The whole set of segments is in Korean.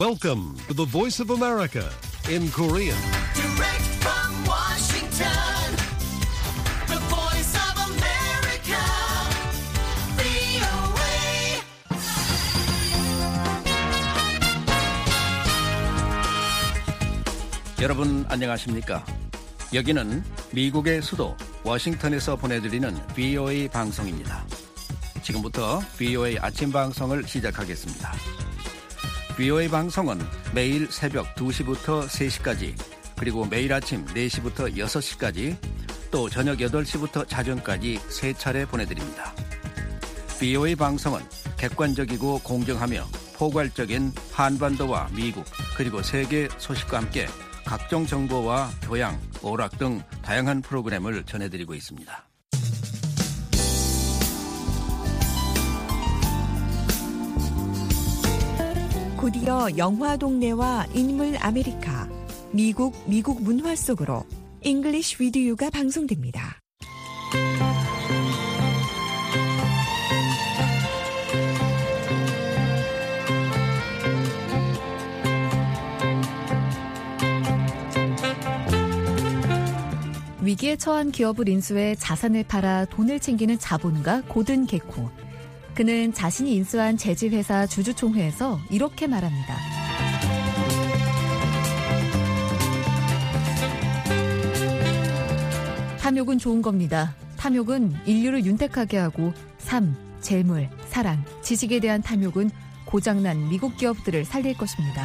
Welcome to the Voice of America in Korean. Direct from Washington, the Voice of America, VOA. 여러분 안녕하십니까? 여기는 미국의 수도 워싱턴에서 보내드리는 VOA 방송입니다. 지금부터 VOA 아침 방송을 시작하겠습니다. VOA 방송은 매일 새벽 2시부터 3시까지, 그리고 매일 아침 4시부터 6시까지, 또 저녁 8시부터 자정까지 3차례 보내드립니다. VOA 방송은 객관적이고 공정하며 포괄적인 한반도와 미국, 그리고 세계 소식과 함께 각종 정보와 교양, 오락 등 다양한 프로그램을 전해드리고 있습니다. 곧이어 영화 동네와 인물 아메리카, 미국 문화 속으로 English with You가 방송됩니다. 위기에 처한 기업을 인수해 자산을 팔아 돈을 챙기는 자본가 고든 게코. 그는 자신이 인수한 제지회사 주주총회에서 이렇게 말합니다. 탐욕은 좋은 겁니다. 탐욕은 인류를 윤택하게 하고 삶, 재물, 사랑, 지식에 대한 탐욕은 고장난 미국 기업들을 살릴 것입니다.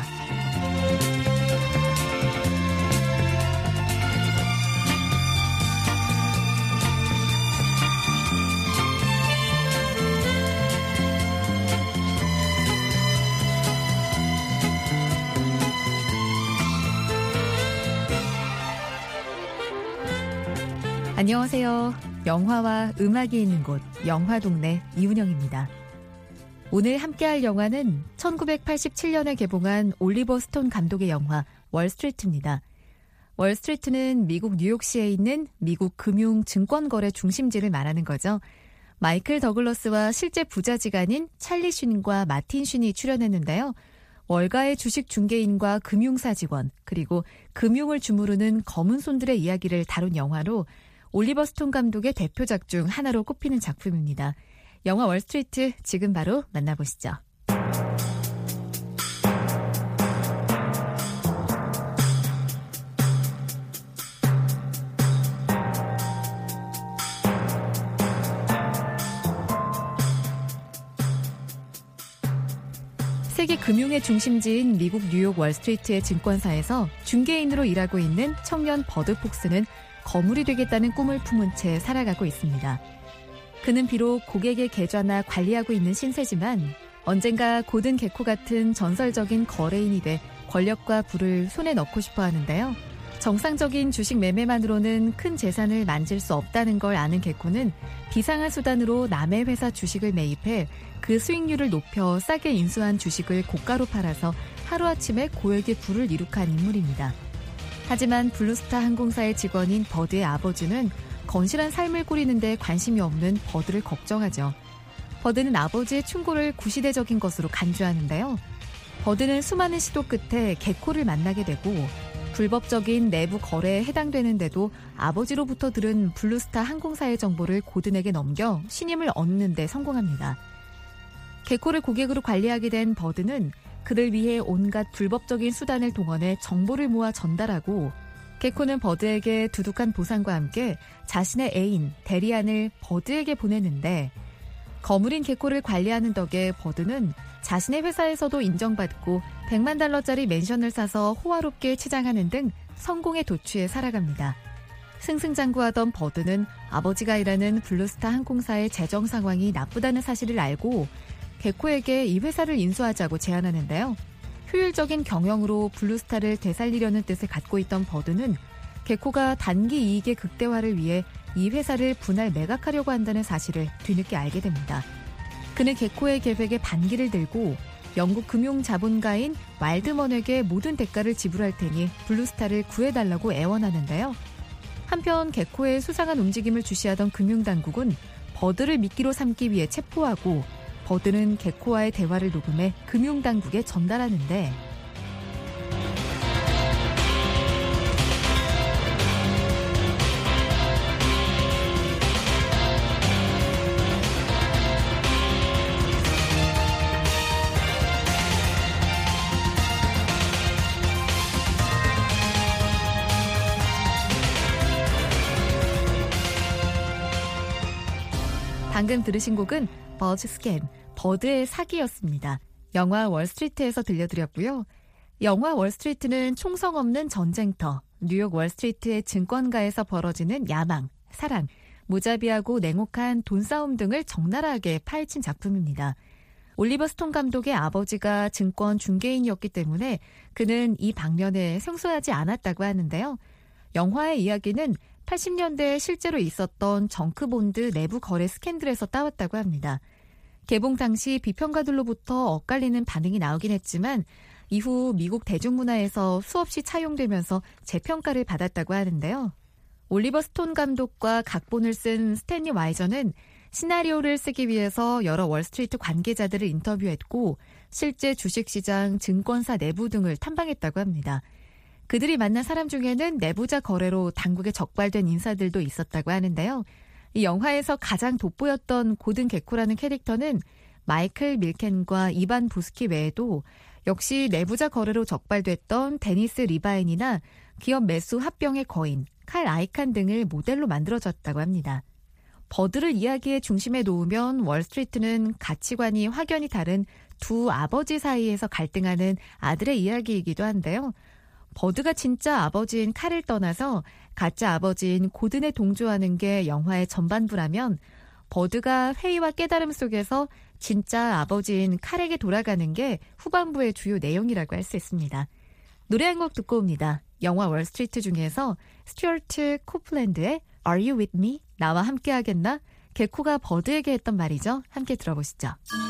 안녕하세요. 영화와 음악이 있는 곳 영화동네 이은영입니다. 오늘 함께할 영화는 1987년에 개봉한 올리버 스톤 감독의 영화 월스트리트입니다. 월스트리트는 미국 뉴욕시에 있는 미국 금융 증권거래 중심지를 말하는 거죠. 마이클 더글러스와 실제 부자지간인 찰리 쉰과 마틴 쉰이 출연했는데요. 월가의 주식 중개인과 금융사 직원, 그리고 금융을 주무르는 검은 손들의 이야기를 다룬 영화로 올리버 스톤 감독의 대표작 중 하나로 꼽히는 작품입니다. 영화 월스트리트 지금 바로 만나보시죠. 세계 금융의 중심지인 미국 뉴욕 월스트리트의 증권사에서 중개인으로 일하고 있는 청년 버드 폭스는 거물이 되겠다는 꿈을 품은 채 살아가고 있습니다. 그는 비록 고객의 계좌나 관리하고 있는 신세지만 언젠가 고든 게코 같은 전설적인 거래인이 돼 권력과 부를 손에 넣고 싶어 하는데요. 정상적인 주식 매매만으로는 큰 재산을 만질 수 없다는 걸 아는 게코는 비상한 수단으로 남의 회사 주식을 매입해 그 수익률을 높여 싸게 인수한 주식을 고가로 팔아서 하루아침에 고액의 부를 이룩한 인물입니다. 하지만 블루스타 항공사의 직원인 버드의 아버지는 건실한 삶을 꾸리는 데 관심이 없는 버드를 걱정하죠. 버드는 아버지의 충고를 구시대적인 것으로 간주하는데요. 버드는 수많은 시도 끝에 게코를 만나게 되고 불법적인 내부 거래에 해당되는데도 아버지로부터 들은 블루스타 항공사의 정보를 고든에게 넘겨 신임을 얻는 데 성공합니다. 게코를 고객으로 관리하게 된 버드는 그들 위해 온갖 불법적인 수단을 동원해 정보를 모아 전달하고 게코는 버드에게 두둑한 보상과 함께 자신의 애인 데리안을 버드에게 보내는데 거물인 게코를 관리하는 덕에 버드는 자신의 회사에서도 인정받고 $1,000,000짜리 맨션을 사서 호화롭게 치장하는 등 성공에 도취해 살아갑니다. 승승장구하던 버드는 아버지가 일하는 블루스타 항공사의 재정 상황이 나쁘다는 사실을 알고 게코에게 이 회사를 인수하자고 제안하는데요. 효율적인 경영으로 블루스타를 되살리려는 뜻을 갖고 있던 버드는 게코가 단기 이익의 극대화를 위해 이 회사를 분할 매각하려고 한다는 사실을 뒤늦게 알게 됩니다. 그는 게코의 계획에 반기를 들고 영국 금융 자본가인 왈드먼에게 모든 대가를 지불할 테니 블루스타를 구해달라고 애원하는데요. 한편 게코의 수상한 움직임을 주시하던 금융당국은 버드를 미끼로 삼기 위해 체포하고 버드는 게코와의 대화를 녹음해 금융당국에 전달하는데 방금 들으신 곡은 버즈 스캠, 버드의 사기였습니다. 영화 월스트리트에서 들려드렸고요. 영화 월스트리트는 총성 없는 전쟁터, 뉴욕 월스트리트의 증권가에서 벌어지는 야망, 사랑, 무자비하고 냉혹한 돈싸움 등을 적나라하게 파헤친 작품입니다. 올리버 스톤 감독의 아버지가 증권 중개인이었기 때문에 그는 이 방면에 생소하지 않았다고 하는데요. 영화의 이야기는 80년대에 실제로 있었던 정크본드 내부 거래 스캔들에서 따왔다고 합니다. 개봉 당시 비평가들로부터 엇갈리는 반응이 나오긴 했지만 이후 미국 대중문화에서 수없이 차용되면서 재평가를 받았다고 하는데요. 올리버 스톤 감독과 각본을 쓴 스탠리 와이저는 시나리오를 쓰기 위해서 여러 월스트리트 관계자들을 인터뷰했고 실제 주식시장, 증권사 내부 등을 탐방했다고 합니다. 그들이 만난 사람 중에는 내부자 거래로 당국에 적발된 인사들도 있었다고 하는데요. 이 영화에서 가장 돋보였던 고든 게코라는 캐릭터는 마이클 밀켄과 이반 부스키 외에도 역시 내부자 거래로 적발됐던 데니스 리바인이나 기업 매수 합병의 거인, 칼 아이칸 등을 모델로 만들어졌다고 합니다. 버드를 이야기의 중심에 놓으면 월스트리트는 가치관이 확연히 다른 두 아버지 사이에서 갈등하는 아들의 이야기이기도 한데요. 버드가 진짜 아버지인 칼을 떠나서 가짜 아버지인 고든에 동조하는 게 영화의 전반부라면 버드가 회의와 깨달음 속에서 진짜 아버지인 칼에게 돌아가는 게 후반부의 주요 내용이라고 할 수 있습니다. 노래 한 곡 듣고 옵니다. 영화 월스트리트 중에서 스튜어트 코플랜드의 Are You With Me? 나와 함께 하겠나? 게코가 버드에게 했던 말이죠. 함께 들어보시죠.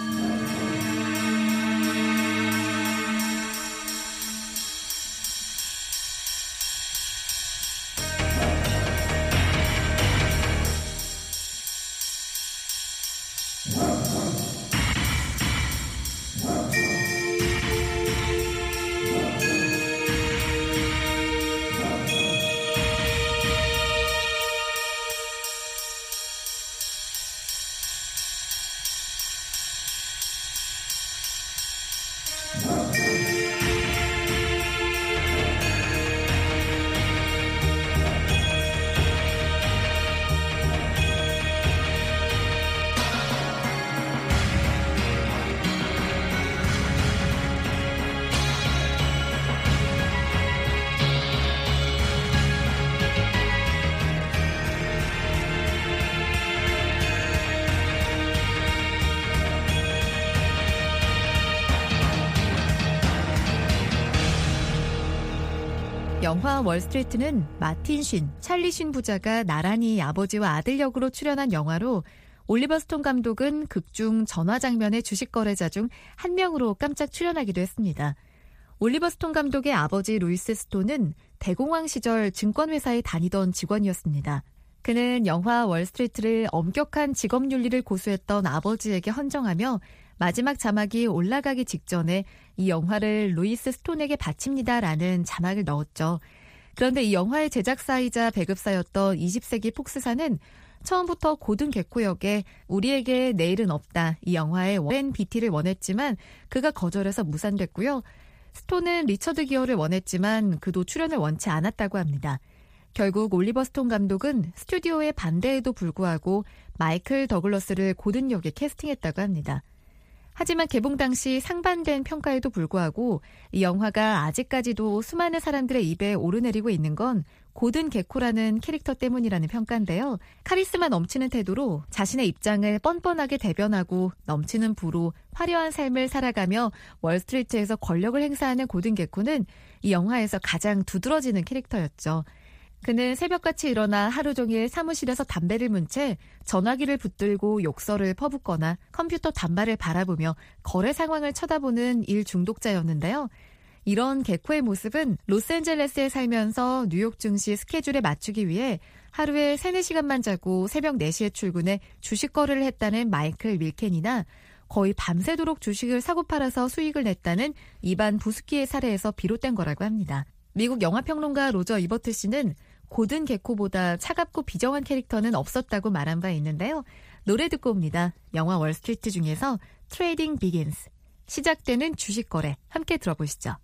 영화 월스트리트는 마틴 쉰, 찰리 쉰 부자가 나란히 아버지와 아들 역으로 출연한 영화로 올리버 스톤 감독은 극중 전화 장면의 주식 거래자 중 한 명으로 깜짝 출연하기도 했습니다. 올리버 스톤 감독의 아버지 루이스 스톤은 대공황 시절 증권회사에 다니던 직원이었습니다. 그는 영화 월스트리트를 엄격한 직업윤리를 고수했던 아버지에게 헌정하며 마지막 자막이 올라가기 직전에 이 영화를 루이스 스톤에게 바칩니다라는 자막을 넣었죠. 그런데 이 영화의 제작사이자 배급사였던 20세기 폭스사는 처음부터 고든 게코 역에 우리에게 내일은 없다 이 영화의 워렌 비티를 원했지만 그가 거절해서 무산됐고요. 스톤은 리처드 기어를 원했지만 그도 출연을 원치 않았다고 합니다. 결국 올리버 스톤 감독은 스튜디오의 반대에도 불구하고 마이클 더글러스를 고든 역에 캐스팅했다고 합니다. 하지만 개봉 당시 상반된 평가에도 불구하고 이 영화가 아직까지도 수많은 사람들의 입에 오르내리고 있는 건 고든 게코라는 캐릭터 때문이라는 평가인데요. 카리스마 넘치는 태도로 자신의 입장을 뻔뻔하게 대변하고 넘치는 부로 화려한 삶을 살아가며 월스트리트에서 권력을 행사하는 고든 게코는 이 영화에서 가장 두드러지는 캐릭터였죠. 그는 새벽같이 일어나 하루 종일 사무실에서 담배를 문 채 전화기를 붙들고 욕설을 퍼붓거나 컴퓨터 단말을 바라보며 거래 상황을 쳐다보는 일 중독자였는데요. 이런 게코의 모습은 로스앤젤레스에 살면서 뉴욕 증시 스케줄에 맞추기 위해 하루에 3-4시간만 자고 새벽 4시에 출근해 주식 거래를 했다는 마이클 밀켄이나 거의 밤새도록 주식을 사고 팔아서 수익을 냈다는 이반 부스키의 사례에서 비롯된 거라고 합니다. 미국 영화평론가 로저 이버트 씨는 고든 게코보다 차갑고 비정한 캐릭터는 없었다고 말한 바 있는데요. 노래 듣고 옵니다. 영화 월스트리트 중에서 트레이딩 비긴스, 시작되는 주식 거래 함께 들어보시죠.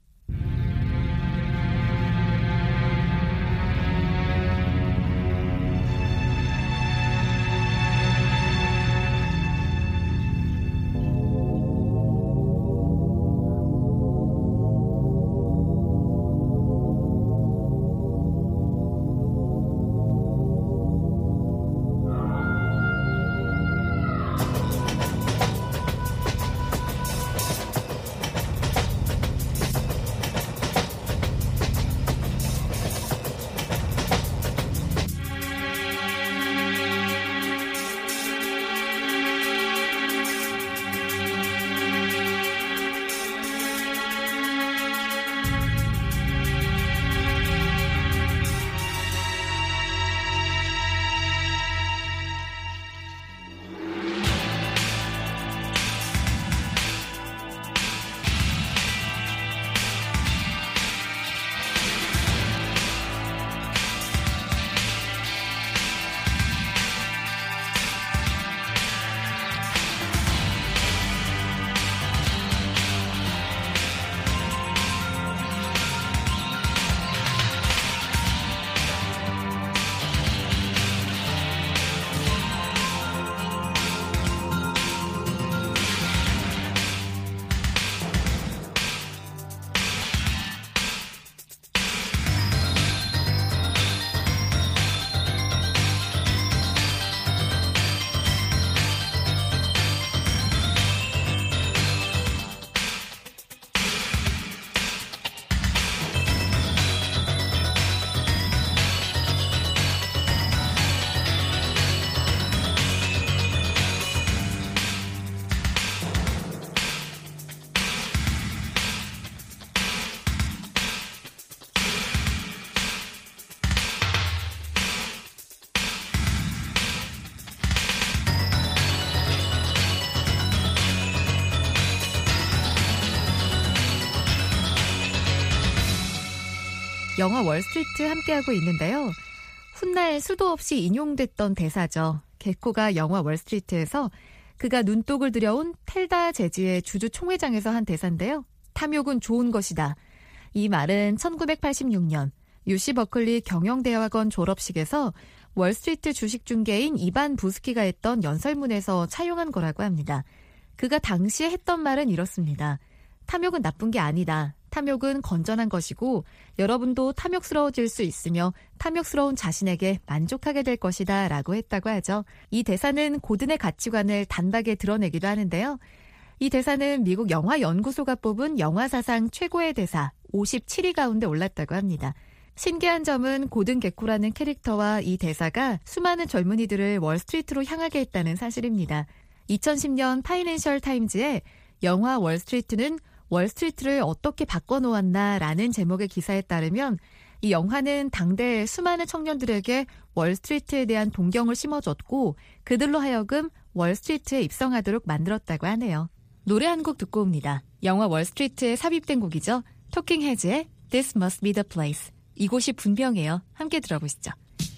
영화 월스트리트 함께하고 있는데요. 훗날 수도 없이 인용됐던 대사죠. 개코가 영화 월스트리트에서 그가 눈독을 들여온 텔다 재즈의 주주 총회장에서 한 대사인데요. 탐욕은 좋은 것이다. 이 말은 1986년 UC 버클리 경영대학원 졸업식에서 월스트리트 주식 중개인 이반 부스키가 했던 연설문에서 차용한 거라고 합니다. 그가 당시에 했던 말은 이렇습니다. 탐욕은 나쁜 게 아니다. 탐욕은 건전한 것이고 여러분도 탐욕스러워질 수 있으며 탐욕스러운 자신에게 만족하게 될 것이다 라고 했다고 하죠. 이 대사는 고든의 가치관을 단박에 드러내기도 하는데요. 이 대사는 미국 영화연구소가 뽑은 영화사상 최고의 대사 57위 가운데 올랐다고 합니다. 신기한 점은 고든 개코라는 캐릭터와 이 대사가 수많은 젊은이들을 월스트리트로 향하게 했다는 사실입니다. 2010년 파이낸셜 타임즈에 영화 월스트리트는 월스트리트를 어떻게 바꿔놓았나라는 제목의 기사에 따르면 이 영화는 당대 수많은 청년들에게 월스트리트에 대한 동경을 심어줬고 그들로 하여금 월스트리트에 입성하도록 만들었다고 하네요. 노래 한 곡 듣고 옵니다. 영화 월스트리트에 삽입된 곡이죠. 토킹 헤즈의 This Must Be the Place. 이곳이 분명해요. 함께 들어보시죠.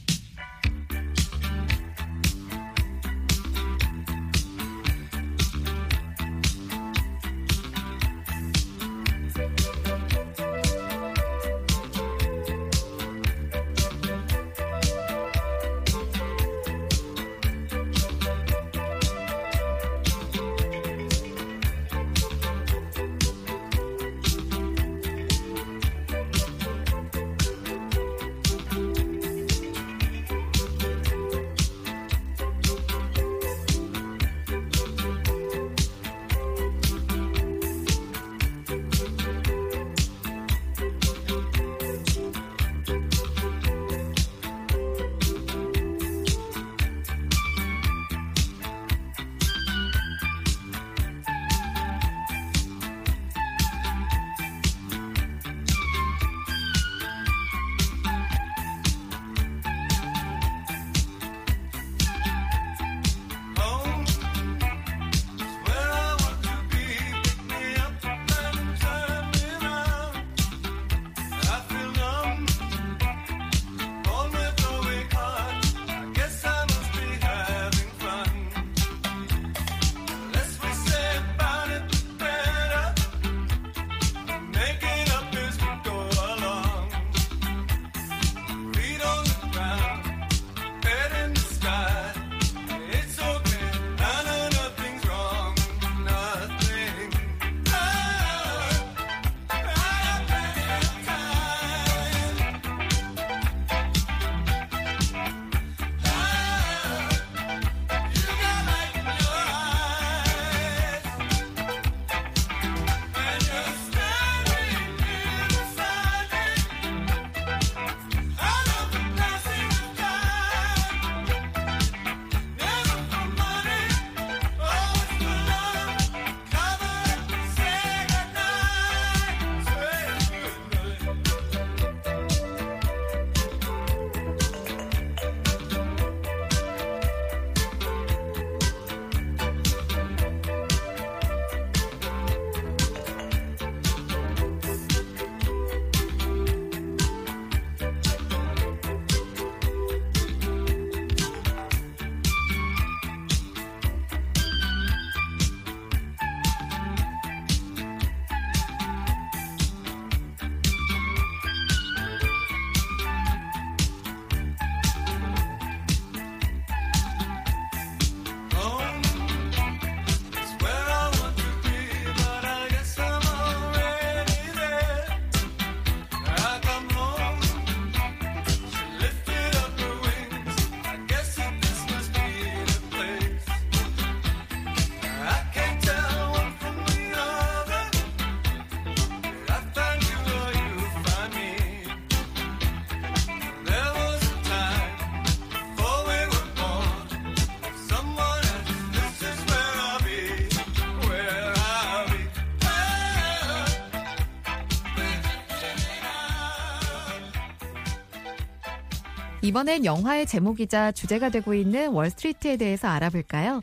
이번엔 영화의 제목이자 주제가 되고 있는 월스트리트에 대해서 알아볼까요?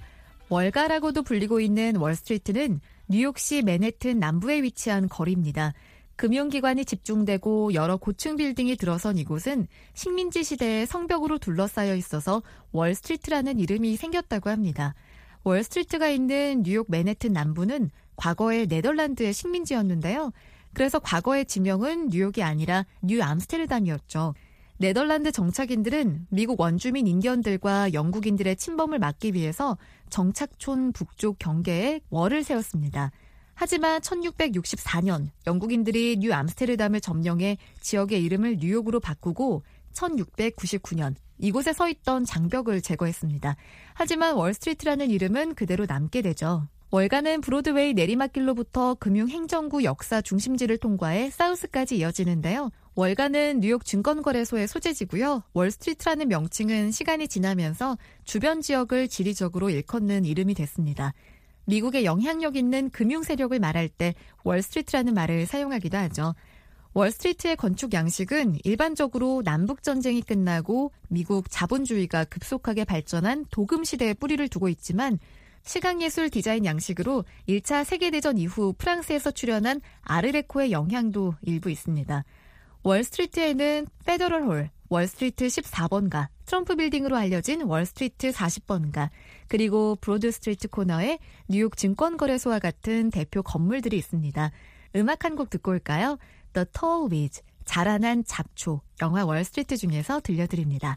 월가라고도 불리고 있는 월스트리트는 뉴욕시 맨해튼 남부에 위치한 거리입니다. 금융기관이 집중되고 여러 고층 빌딩이 들어선 이곳은 식민지 시대의 성벽으로 둘러싸여 있어서 월스트리트라는 이름이 생겼다고 합니다. 월스트리트가 있는 뉴욕 맨해튼 남부는 과거에 네덜란드의 식민지였는데요. 그래서 과거의 지명은 뉴욕이 아니라 뉴암스테르담이었죠. 네덜란드 정착인들은 미국 원주민 인디언들과 영국인들의 침범을 막기 위해서 정착촌 북쪽 경계에 월을 세웠습니다. 하지만 1664년 영국인들이 뉴암스테르담을 점령해 지역의 이름을 뉴욕으로 바꾸고 1699년 이곳에 서 있던 장벽을 제거했습니다. 하지만 월스트리트라는 이름은 그대로 남게 되죠. 월가는 브로드웨이 내리막길로부터 금융행정구 역사 중심지를 통과해 사우스까지 이어지는데요. 월가는 뉴욕 증권거래소의 소재지고요. 월스트리트라는 명칭은 시간이 지나면서 주변 지역을 지리적으로 일컫는 이름이 됐습니다. 미국의 영향력 있는 금융 세력을 말할 때 월스트리트라는 말을 사용하기도 하죠. 월스트리트의 건축 양식은 일반적으로 남북전쟁이 끝나고 미국 자본주의가 급속하게 발전한 도금 시대에 뿌리를 두고 있지만 시각예술 디자인 양식으로 1차 세계대전 이후 프랑스에서 출현한 아르데코의 영향도 일부 있습니다. 월스트리트에는 페더럴홀, 월스트리트 14번가, 트럼프 빌딩으로 알려진 월스트리트 40번가, 그리고 브로드스트리트 코너에 뉴욕 증권거래소와 같은 대표 건물들이 있습니다. 음악 한 곡 듣고 올까요? The Tall Weeds, 자라난 잡초, 영화 월스트리트 중에서 들려드립니다.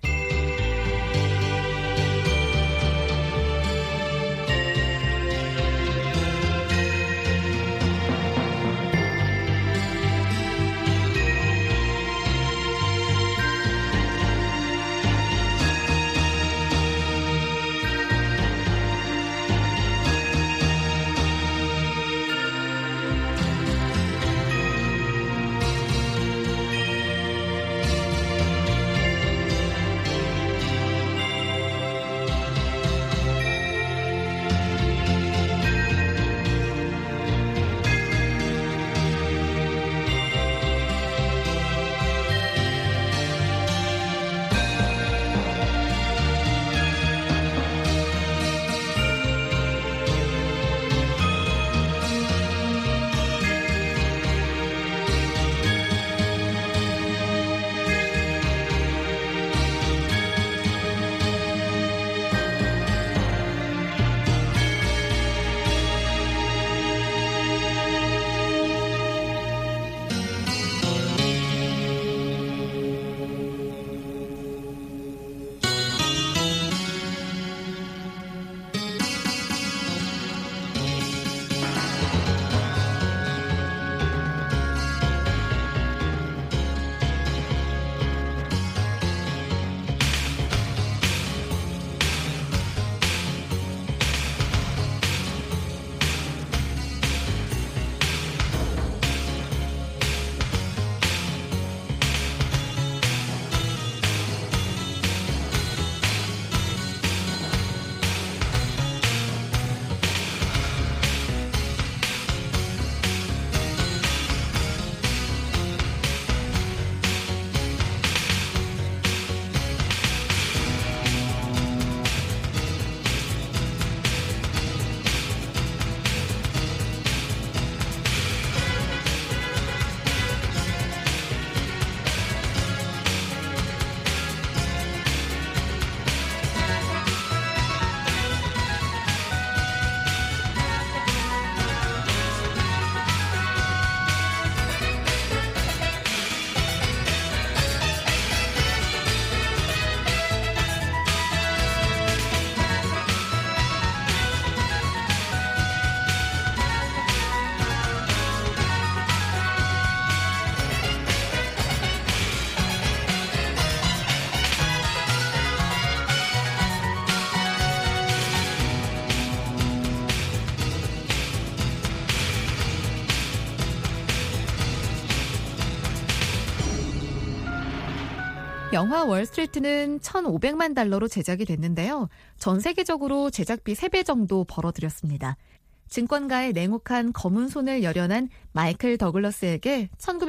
영화 월스트리트는 1,500만 달러로 제작이 됐는데요. 전 세계적으로 제작비 3배 정도 벌어들였습니다. 증권가의 냉혹한 검은 손을 열연한 마이클 더글러스에게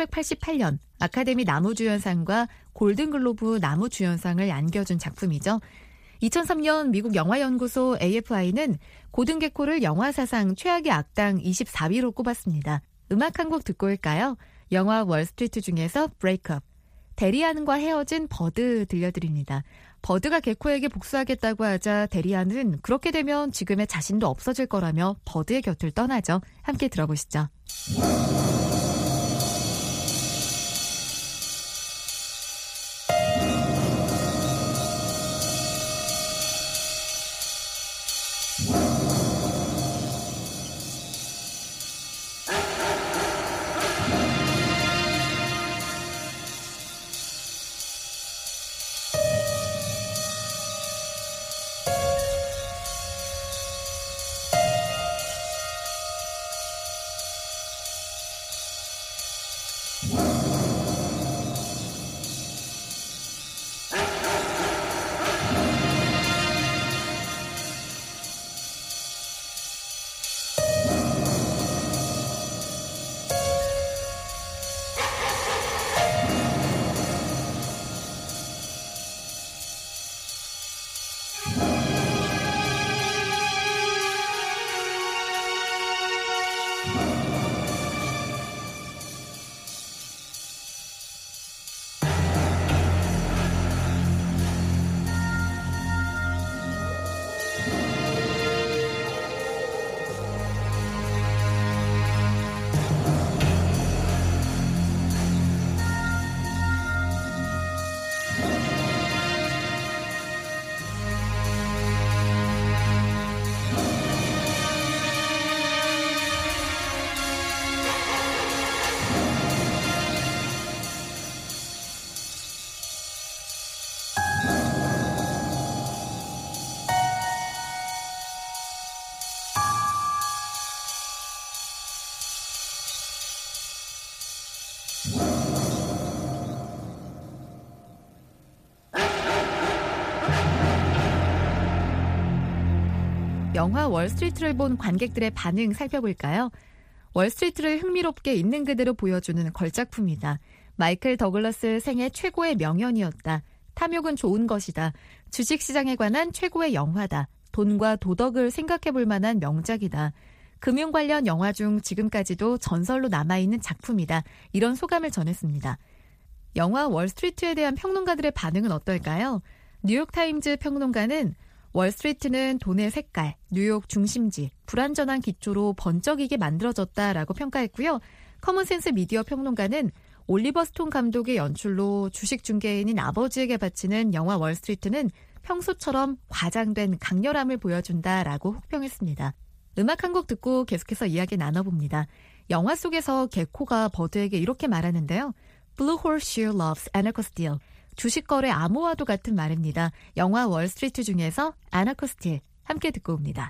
1988년 아카데미 나무주연상과 골든글로브 나무주연상을 안겨준 작품이죠. 2003년 미국 영화연구소 AFI는 고등개코를 영화사상 최악의 악당 24위로 꼽았습니다. 음악 한 곡 듣고 올까요? 영화 월스트리트 중에서 브레이크업. 데리안과 헤어진 버드 들려드립니다. 버드가 개코에게 복수하겠다고 하자 데리안은 그렇게 되면 지금의 자신도 없어질 거라며 버드의 곁을 떠나죠. 함께 들어보시죠. 영화 월스트리트를 본 관객들의 반응 살펴볼까요? 월스트리트를 흥미롭게 있는 그대로 보여주는 걸작품이다. 마이클 더글러스 생애 최고의 명연이었다. 탐욕은 좋은 것이다. 주식시장에 관한 최고의 영화다. 돈과 도덕을 생각해볼 만한 명작이다. 금융 관련 영화 중 지금까지도 전설로 남아있는 작품이다. 이런 소감을 전했습니다. 영화 월스트리트에 대한 평론가들의 반응은 어떨까요? 뉴욕타임즈 평론가는 월스트리트는 돈의 색깔, 뉴욕 중심지, 불완전한 기초로 번쩍이게 만들어졌다라고 평가했고요. 커먼센스 미디어 평론가는 올리버 스톤 감독의 연출로 주식 중개인인 아버지에게 바치는 영화 월스트리트는 평소처럼 과장된 강렬함을 보여준다라고 혹평했습니다. 음악 한 곡 듣고 계속해서 이야기 나눠봅니다. 영화 속에서 개코가 버드에게 이렇게 말하는데요. Blue horse sure loves anarcho-steel. 주식거래 암호와도 같은 말입니다. 영화 월스트리트 중에서 아나코스틸 함께 듣고 옵니다.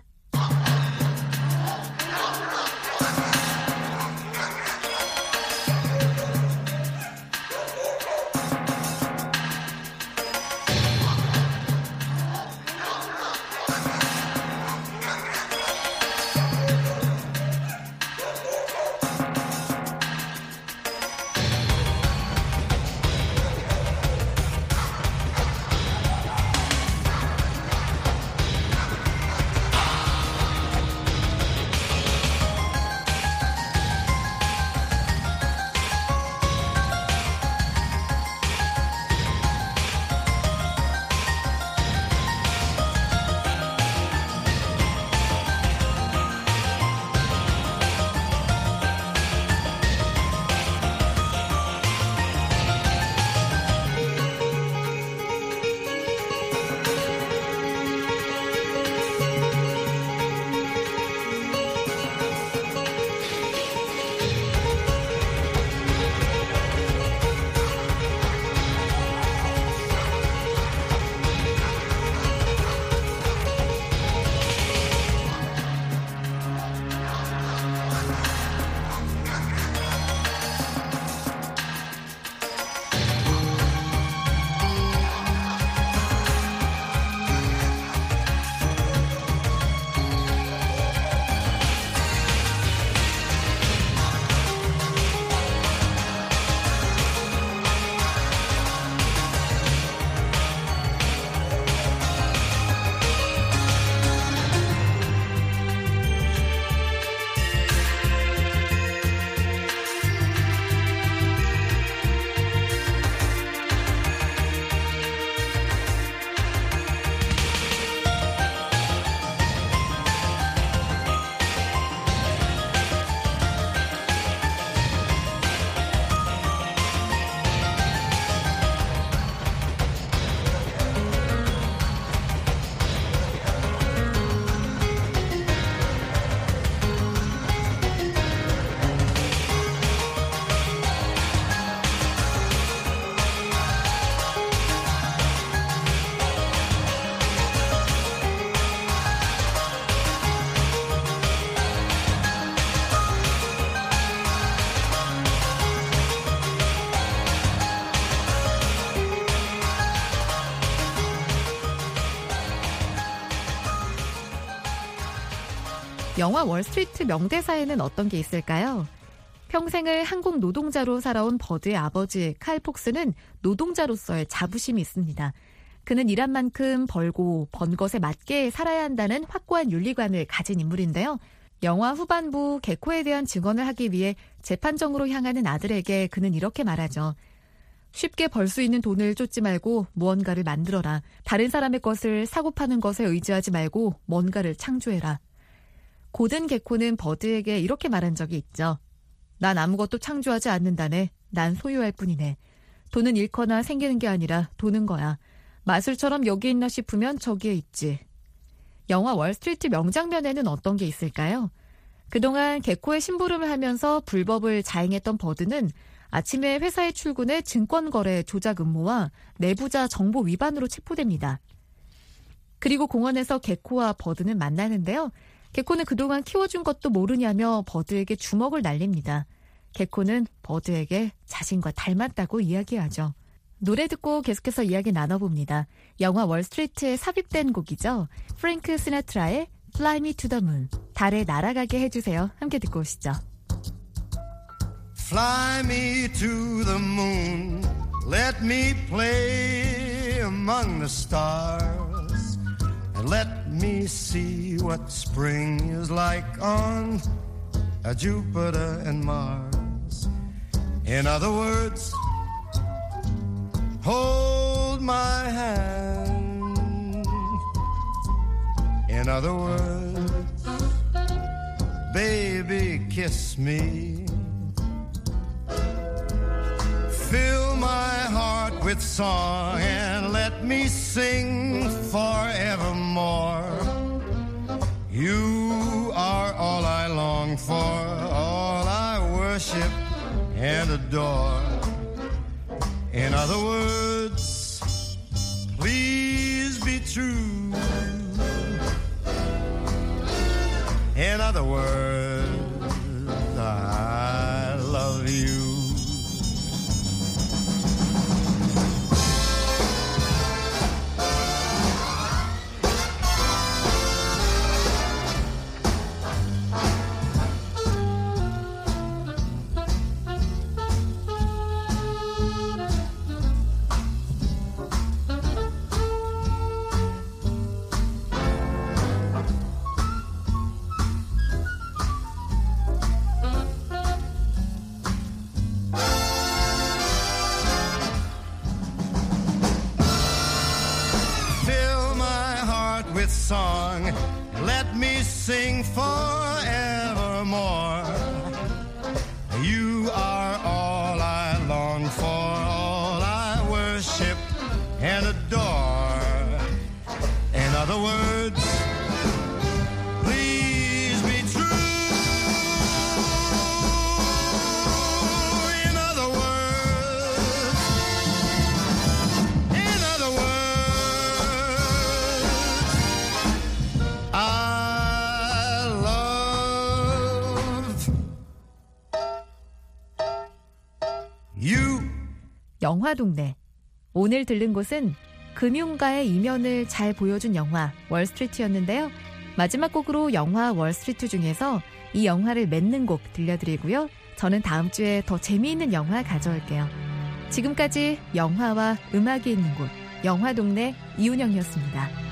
영화 월스트리트 명대사에는 어떤 게 있을까요? 평생을 항공 노동자로 살아온 버드의 아버지 칼 폭스는 노동자로서의 자부심이 있습니다. 그는 일한 만큼 벌고 번 것에 맞게 살아야 한다는 확고한 윤리관을 가진 인물인데요. 영화 후반부 개코에 대한 증언을 하기 위해 재판정으로 향하는 아들에게 그는 이렇게 말하죠. 쉽게 벌 수 있는 돈을 쫓지 말고 무언가를 만들어라. 다른 사람의 것을 사고 파는 것에 의지하지 말고 뭔가를 창조해라. 고든 개코는 버드에게 이렇게 말한 적이 있죠. 난 아무것도 창조하지 않는다네. 난 소유할 뿐이네. 돈은 잃거나 생기는 게 아니라 도는 거야. 마술처럼 여기 있나 싶으면 저기에 있지. 영화 월스트리트 명장면에는 어떤 게 있을까요? 그동안 개코의 심부름을 하면서 불법을 자행했던 버드는 아침에 회사에 출근해 증권거래 조작 음모와 내부자 정보 위반으로 체포됩니다. 그리고 공원에서 개코와 버드는 만나는데요. 개코는 그동안 키워준 것도 모르냐며 버드에게 주먹을 날립니다. 개코는 버드에게 자신과 닮았다고 이야기하죠. 노래 듣고 계속해서 이야기 나눠봅니다. 영화 월스트리트에 삽입된 곡이죠. 프랭크 시나트라의 Fly Me to the Moon. 달에 날아가게 해주세요. 함께 듣고 오시죠. Fly me to the moon, let me play among the stars, and let me see what spring is like on Jupiter and Mars. In other words, hold my hand. In other words, baby, kiss me. Fill my heart with song and let me sing forevermore. You are all I long for, all I worship and adore. In other words, please be true. In other words, I love you. Song, let me sing forevermore. You are all I long for, all I worship and adore. In other words, please be true. In other words, I love you. 영화동네. 오늘 들른 곳은 금융가의 이면을 잘 보여준 영화 월스트리트였는데요. 마지막 곡으로 영화 월스트리트 중에서 이 영화를 맺는 곡 들려드리고요. 저는 다음 주에 더 재미있는 영화 가져올게요. 지금까지 영화와 음악이 있는 곳 영화동네 이운영이었습니다.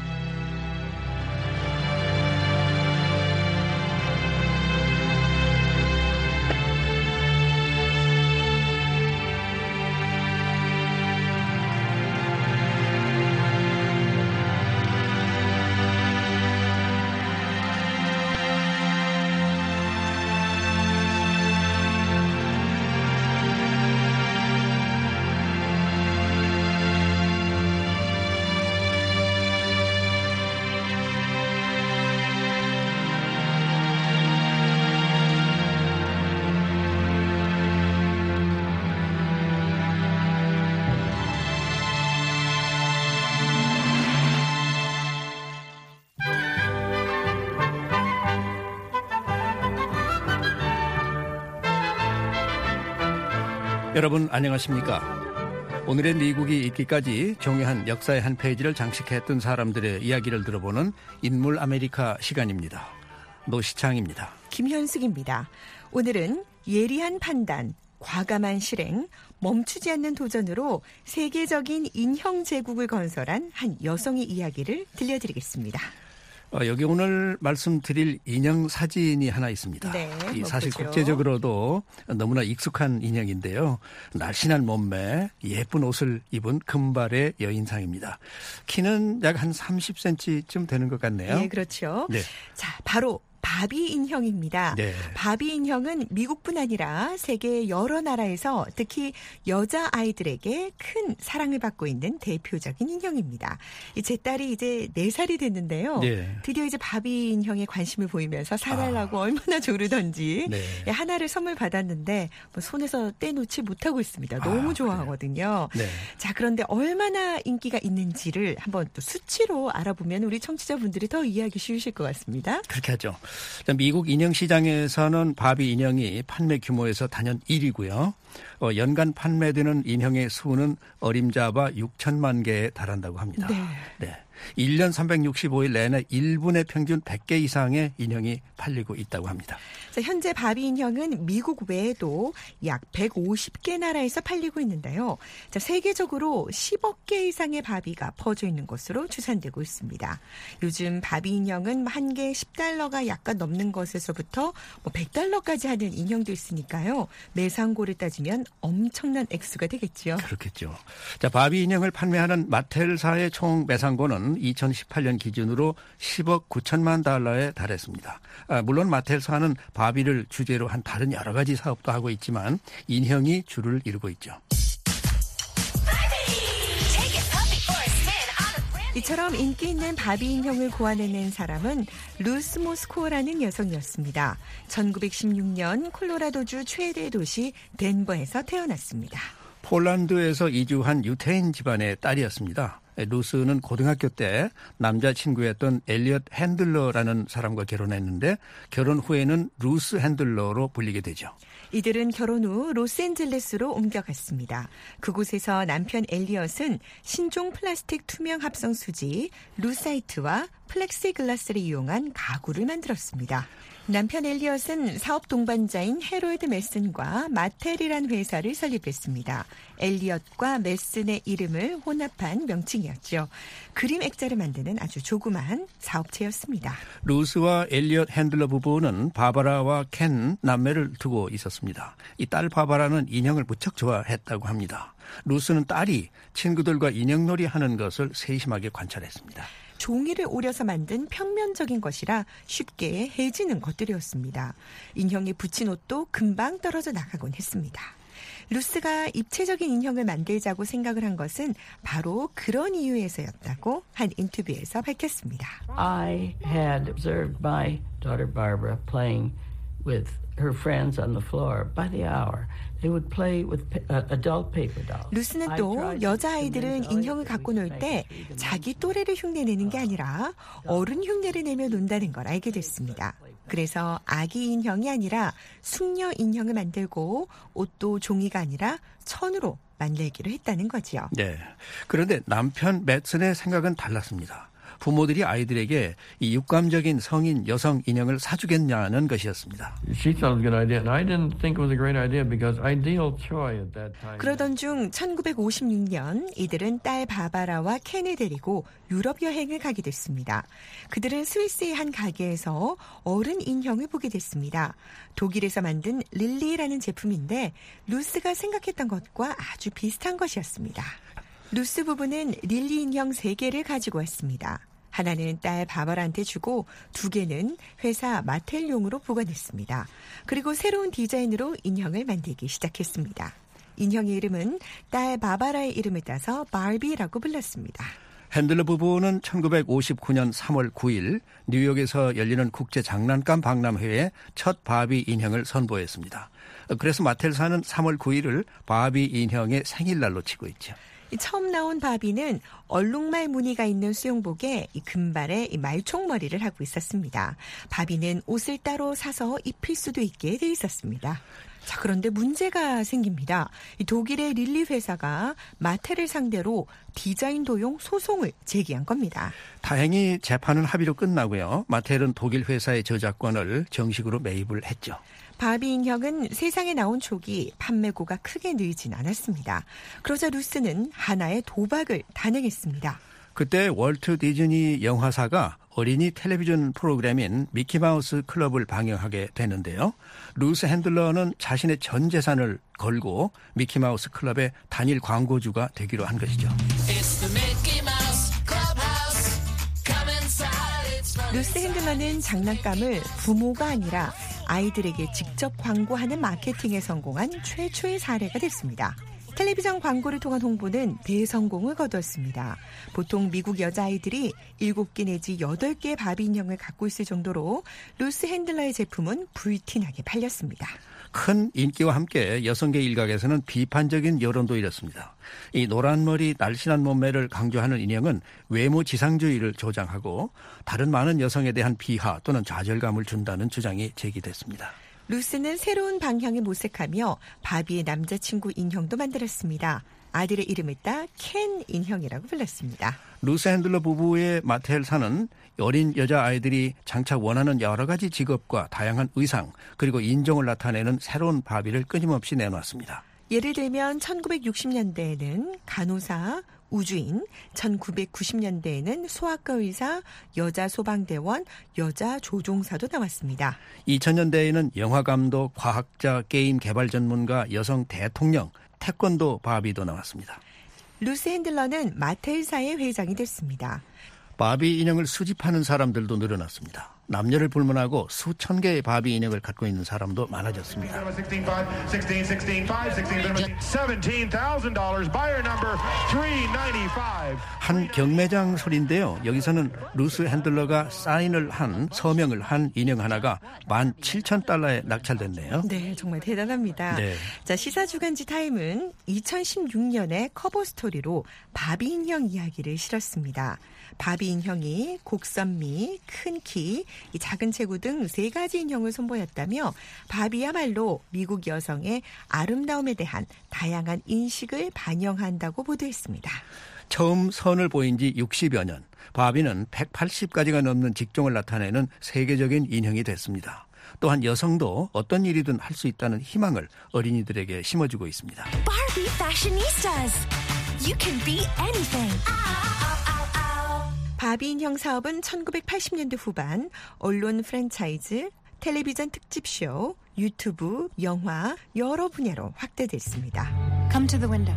여러분 안녕하십니까? 오늘의 미국이 있기까지 종이한 역사의 한 페이지를 장식했던 사람들의 이야기를 들어보는 인물 아메리카 시간입니다. 노시창입니다. 김현숙입니다. 오늘은 예리한 판단, 과감한 실행, 멈추지 않는 도전으로 세계적인 인형 제국을 건설한 한 여성의 이야기를 들려드리겠습니다. 여기 오늘 말씀드릴 인형 사진이 하나 있습니다. 네, 사실 보죠. 국제적으로도 너무나 익숙한 인형인데요. 날씬한 몸매, 예쁜 옷을 입은 금발의 여인상입니다. 키는 약 한 30cm쯤 되는 것 같네요. 네, 그렇죠. 네. 자, 바로 바비 인형입니다. 네. 바비 인형은 미국뿐 아니라 세계 여러 나라에서 특히 여자아이들에게 큰 사랑을 받고 있는 대표적인 인형입니다. 제 딸이 이제 4살이 됐는데요. 네. 드디어 이제 바비 인형에 관심을 보이면서 사달라고 얼마나 조르던지 네. 하나를 선물 받았는데 손에서 떼놓지 못하고 있습니다. 너무 좋아하거든요. 네. 자, 그런데 얼마나 인기가 있는지를 한번 또 수치로 알아보면 우리 청취자분들이 더 이해하기 쉬우실 것 같습니다. 그렇게 하죠. 미국 인형 시장에서는 바비 인형이 판매 규모에서 단연 1위고요. 연간 판매되는 인형의 수는 어림잡아 6천만 개에 달한다고 합니다. 네. 1년 365일 내내 1분에 평균 100개 이상의 인형이 팔리고 있다고 합니다. 자, 현재 바비 인형은 미국 외에도 약 150개 나라에서 팔리고 있는데요. 자, 세계적으로 10억 개 이상의 바비가 퍼져 있는 것으로 추산되고 있습니다. 요즘 바비 인형은 한 개 10달러가 약간 넘는 것에서부터 100달러까지 하는 인형도 있으니까요. 매상고를 따지면 엄청난 액수가 되겠죠. 그렇겠죠. 자, 바비 인형을 판매하는 마텔사의 총 매상고는 2018년 기준으로 10억 9천만 달러에 달했습니다. 물론 마텔사는 바비를 주제로 한 다른 여러 가지 사업도 하고 있지만 인형이 주를 이루고 있죠. 이처럼 인기 있는 바비 인형을 고안해낸 사람은 루스 모스코라는 여성이었습니다. 1916년 콜로라도주 최대 도시 덴버에서 태어났습니다. 폴란드에서 이주한 유태인 집안의 딸이었습니다. 루스는 고등학교 때 남자친구였던 엘리엇 핸들러라는 사람과 결혼했는데 결혼 후에는 루스 핸들러로 불리게 되죠. 이들은 결혼 후 로스앤젤레스로 옮겨갔습니다. 그곳에서 남편 엘리엇은 신종 플라스틱 투명 합성 수지 루사이트와 플렉시글라스를 이용한 가구를 만들었습니다. 남편 엘리엇은 사업 동반자인 해롤드 메슨과 마텔이란 회사를 설립했습니다. 엘리엇과 메슨의 이름을 혼합한 명칭이었죠. 그림 액자를 만드는 아주 조그만 사업체였습니다. 루스와 엘리엇 핸들러 부부는 바바라와 켄 남매를 두고 있었습니다. 이 딸 바바라는 인형을 무척 좋아했다고 합니다. 루스는 딸이 친구들과 인형놀이 하는 것을 세심하게 관찰했습니다. 종이를 오려서 만든 평면적인 것이라 쉽게 해지는 것들이었습니다. 인형에 붙인 옷도 금방 떨어져 나가곤 했습니다. 루스가 입체적인 인형을 만들자고 생각을 한 것은 바로 그런 이유에서였다고 한 인터뷰에서 밝혔습니다. I had observed my daughter Barbara playing with her friends on the floor by the hour. They would play with adult paper dolls. 루스는 또 여자아이들은 인형을 갖고 놀 때 자기 또래를 흉내내는 게 아니라 어른 흉내를 내며 논다는 걸 알게 됐습니다. 그래서 아기 인형이 아니라 숙녀 인형을 만들고 옷도 종이가 아니라 천으로 만들기로 했다는 거죠. 네. 그런데 남편 매슨의 생각은 달랐습니다. 부모들이 아이들에게 이 육감적인 성인 여성 인형을 사주겠냐는 것이었습니다. She thought it was a good idea, and I didn't think it was a great idea because ideal Choi at that time. 그러던 중 1956년 이들은 딸 바바라와 켄을 데리고 유럽 여행을 가게 됐습니다. 그들은 스위스의 한 가게에서 어른 인형을 보게 됐습니다. 독일에서 만든 릴리라는 제품인데 루스가 생각했던 것과 아주 비슷한 것이었습니다. 루스 부부는 릴리 인형 3개를 가지고 왔습니다. 하나는 딸 바바라한테 주고 2개는 회사 마텔용으로 보관했습니다. 그리고 새로운 디자인으로 인형을 만들기 시작했습니다. 인형의 이름은 딸 바바라의 이름을 따서 바비라고 불렀습니다. 핸들러 부부는 1959년 3월 9일 뉴욕에서 열리는 국제 장난감 박람회에 첫 바비 인형을 선보였습니다. 그래서 마텔사는 3월 9일을 바비 인형의 생일날로 치고 있죠. 처음 나온 바비는 얼룩말 무늬가 있는 수영복에 이 금발의 이 말총머리를 하고 있었습니다. 바비는 옷을 따로 사서 입힐 수도 있게 돼 있었습니다. 자, 그런데 문제가 생깁니다. 이 독일의 릴리 회사가 마텔을 상대로 디자인 도용 소송을 제기한 겁니다. 다행히 재판은 합의로 끝나고요. 마텔은 독일 회사의 저작권을 정식으로 매입을 했죠. 바비 인형은 세상에 나온 초기 판매고가 크게 늘진 않았습니다. 그러자 루스는 하나의 도박을 단행했습니다. 그때 월트 디즈니 영화사가 어린이 텔레비전 프로그램인 미키마우스 클럽을 방영하게 되는데요. 루스 핸들러는 자신의 전 재산을 걸고 미키마우스 클럽의 단일 광고주가 되기로 한 것이죠. 루스 핸들러는 장난감을 부모가 아니라 아이들에게 직접 광고하는 마케팅에 성공한 최초의 사례가 됐습니다. 텔레비전 광고를 통한 홍보는 대성공을 거두었습니다. 보통 미국 여자아이들이 7개 내지 8개의 바비 인형을 갖고 있을 정도로 루스 핸들러의 제품은 불티나게 팔렸습니다. 큰 인기와 함께 여성계 일각에서는 비판적인 여론도 일었습니다. 이 노란머리 날씬한 몸매를 강조하는 인형은 외모 지상주의를 조장하고 다른 많은 여성에 대한 비하 또는 좌절감을 준다는 주장이 제기됐습니다. 루스는 새로운 방향을 모색하며 바비의 남자친구 인형도 만들었습니다. 아들의 이름을 따 켄 인형이라고 불렀습니다. 루스 핸들러 부부의 마텔사는 어린 여자아이들이 장차 원하는 여러 가지 직업과 다양한 의상 그리고 인종을 나타내는 새로운 바비를 끊임없이 내놓았습니다. 예를 들면 1960년대에는 간호사, 우주인, 1990년대에는 소아과 의사, 여자 소방대원, 여자 조종사도 나왔습니다. 2000년대에는 영화감독, 과학자, 게임 개발 전문가, 여성 대통령, 태권도 바비도 나왔습니다. 루스 핸들러는 마텔사의 회장이 됐습니다. 바비 인형을 수집하는 사람들도 늘어났습니다. 남녀를 불문하고 수천 개의 바비 인형을 갖고 있는 사람도 많아졌습니다. 한 경매장 소리인데요. 여기서는 루스 핸들러가 사인을 한 서명을 한 인형 하나가 $17,000에 낙찰됐네요. 네, 정말 대단합니다. 네. 자, 시사주간지 타임은 2016년에 커버 스토리로 바비 인형 이야기를 실었습니다. 바비 인형이 곡선미, 큰 키, 이 작은 체구 등 3가지 인형을 선보였다며 바비야말로 미국 여성의 아름다움에 대한 다양한 인식을 반영한다고 보도했습니다. 처음 선을 보인 지 60여 년, 바비는 180가지가 넘는 직종을 나타내는 세계적인 인형이 됐습니다. 또한 여성도 어떤 일이든 할 수 있다는 희망을 어린이들에게 심어주고 있습니다. Barbie Fashionistas. You can be anything. 바비 인형 사업은 1980년대 후반 언론 프랜차이즈, 텔레비전 특집쇼, 유튜브, 영화 여러 분야로 확대됐습니다. Come to the window.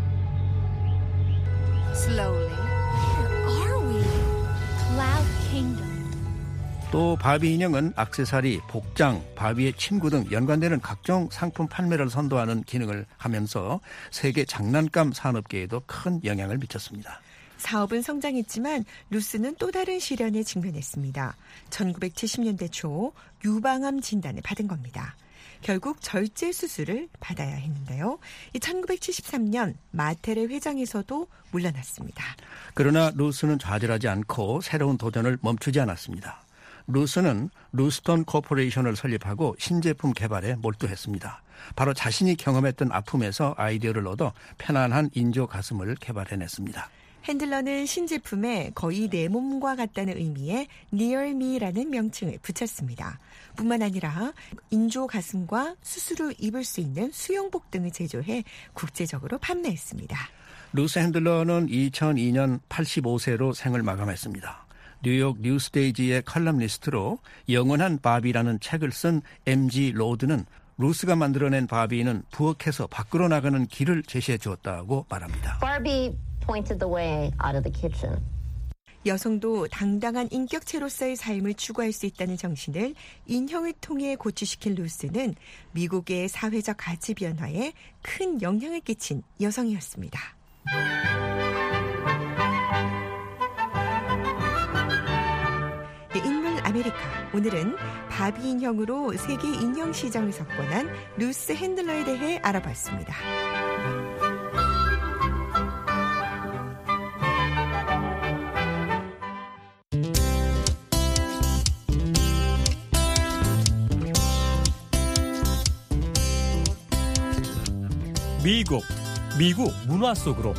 Slowly. Where are we? Cloud Kingdom. 또 바비 인형은 액세서리, 복장, 바비의 친구 등 연관되는 각종 상품 판매를 선도하는 기능을 하면서 세계 장난감 산업계에도 큰 영향을 미쳤습니다. 사업은 성장했지만 루스는 또 다른 시련에 직면했습니다. 1970년대 초 유방암 진단을 받은 겁니다. 결국 절제 수술을 받아야 했는데요. 1973년 마텔의 회장에서도 물러났습니다. 그러나 루스는 좌절하지 않고 새로운 도전을 멈추지 않았습니다. 루스는 루스톤 코퍼레이션을 설립하고 신제품 개발에 몰두했습니다. 바로 자신이 경험했던 아픔에서 아이디어를 얻어 편안한 인조 가슴을 개발해냈습니다. 핸들러는 신제품에 거의 내 몸과 같다는 의미의 Near Me라는 명칭을 붙였습니다. 뿐만 아니라 인조 가슴과 수술을 입을 수 있는 수영복 등을 제조해 국제적으로 판매했습니다. 루스 핸들러는 2002년 85세로 생을 마감했습니다. 뉴욕 뉴스데이지의 컬럼니스트로 영원한 바비라는 책을 쓴 MG 로드는 루스가 만들어낸 바비는 부엌에서 밖으로 나가는 길을 제시해 주었다고 말합니다. Barbie pointed the way out of the kitchen. 여성도 당당한 인격체로서의 삶을 추구할 수 있다는 정신을 인형을 통해 고취시킨 루스는 미국의 사회적 가치 변화에 큰 영향을 끼친 여성이었습니다. 인물 아메리카. 오늘은 바비 인형으로 세계 인형 시장을 석권한 루스 핸들러에 대해 알아봤습니다. 미국 문화 속으로.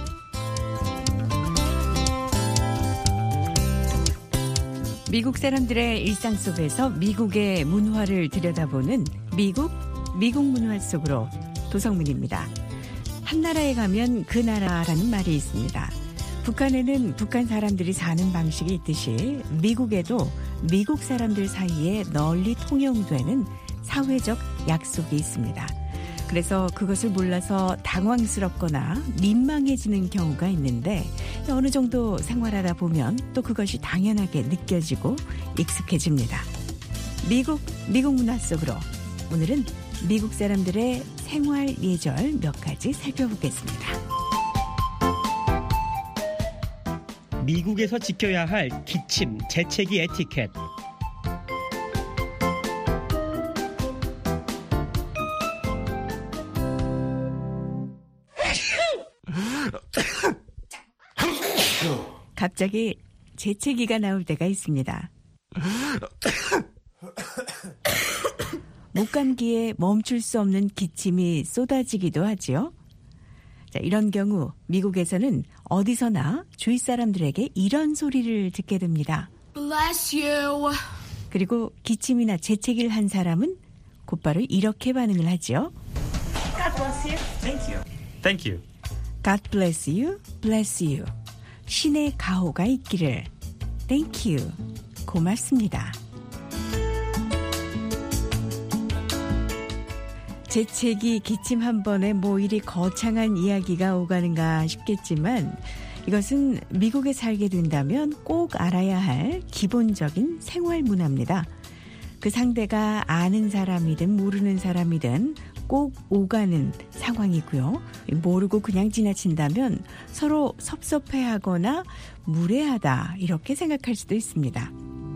미국 사람들의 일상 속에서 미국의 문화를 들여다보는 미국 문화 속으로. 도성민입니다. 한 나라에 가면 그 나라라는 말이 있습니다. 북한에는 북한 사람들이 사는 방식이 있듯이 미국에도 미국 사람들 사이에 널리 통용되는 사회적 약속이 있습니다. 그래서 그것을 몰라서 당황스럽거나 민망해지는 경우가 있는데 어느 정도 생활하다 보면 또 그것이 당연하게 느껴지고 익숙해집니다. 미국 문화 속으로. 오늘은 미국 사람들의 생활 예절 몇 가지 살펴보겠습니다. 미국에서 지켜야 할 기침, 재채기 에티켓. 갑자기 재채기가 나올 때가 있습니다. 목감기에 멈출 수 없는 기침이 쏟아지기도 하지요. 자, 이런 경우 미국에서는 어디서나 주위 사람들에게 이런 소리를 듣게 됩니다. Bless you. 그리고 기침이나 재채기를 한 사람은 곧바로 이렇게 반응을 하지요. God bless you. Thank you. Thank you. God bless you, bless you. 신의 가호가 있기를. Thank you. 고맙습니다. 재채기, 기침 한 번에 뭐 이리 거창한 이야기가 오가는가 싶겠지만 이것은 미국에 살게 된다면 꼭 알아야 할 기본적인 생활 문화입니다. 그 상대가 아는 사람이든 모르는 사람이든 꼭 오가는 상황이고요. 모르고 그냥 지나친다면 서로 섭섭해하거나 무례하다 이렇게 생각할 수도 있습니다.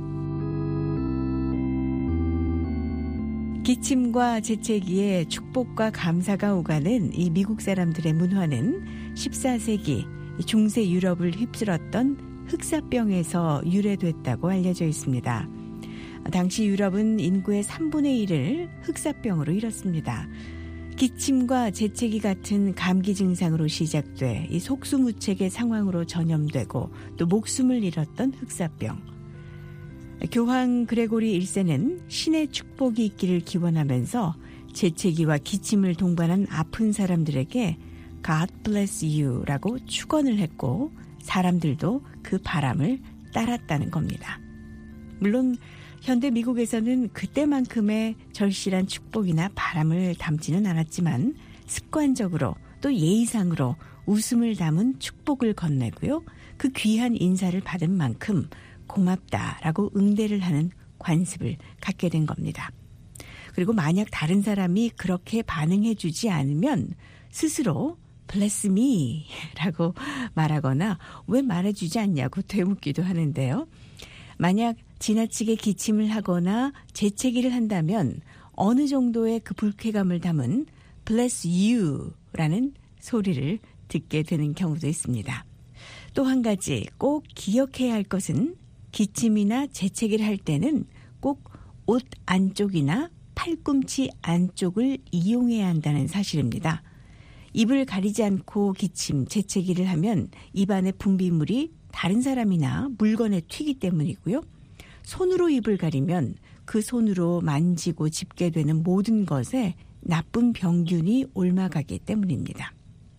기침과 재채기에 축복과 감사가 오가는 이 미국 사람들의 문화는 14세기 중세 유럽을 휩쓸었던 흑사병에서 유래됐다고 알려져 있습니다. 당시 유럽은 인구의 3분의 1을 흑사병으로 잃었습니다. 기침과 재채기 같은 감기 증상으로 시작돼 이 속수무책의 상황으로 전염되고 또 목숨을 잃었던 흑사병. 교황 그레고리 1세는 신의 축복이 있기를 기원하면서 재채기와 기침을 동반한 아픈 사람들에게 God bless you라고 축원을 했고 사람들도 그 바람을 따랐다는 겁니다. 물론 현대 미국에서는 그때만큼의 절실한 축복이나 바람을 담지는 않았지만 습관적으로 또 예의상으로 웃음을 담은 축복을 건네고요. 그 귀한 인사를 받은 만큼 고맙다라고 응대를 하는 관습을 갖게 된 겁니다. 그리고 만약 다른 사람이 그렇게 반응해 주지 않으면 스스로 bless me 라고 말하거나 왜 말해주지 않냐고 되묻기도 하는데요. 만약 지나치게 기침을 하거나 재채기를 한다면 어느 정도의 그 불쾌감을 담은 bless you라는 소리를 듣게 되는 경우도 있습니다. 또 한 가지 꼭 기억해야 할 것은 기침이나 재채기를 할 때는 꼭 옷 안쪽이나 팔꿈치 안쪽을 이용해야 한다는 사실입니다. 입을 가리지 않고 기침, 재채기를 하면 입안의 분비물이 다른 사람이나 물건에 튀기 때문이고요. 손으로 입을 가리면 그 손으로 만지고 짚게 되는 모든 것에 나쁜 병균이 옮아가기 때문입니다.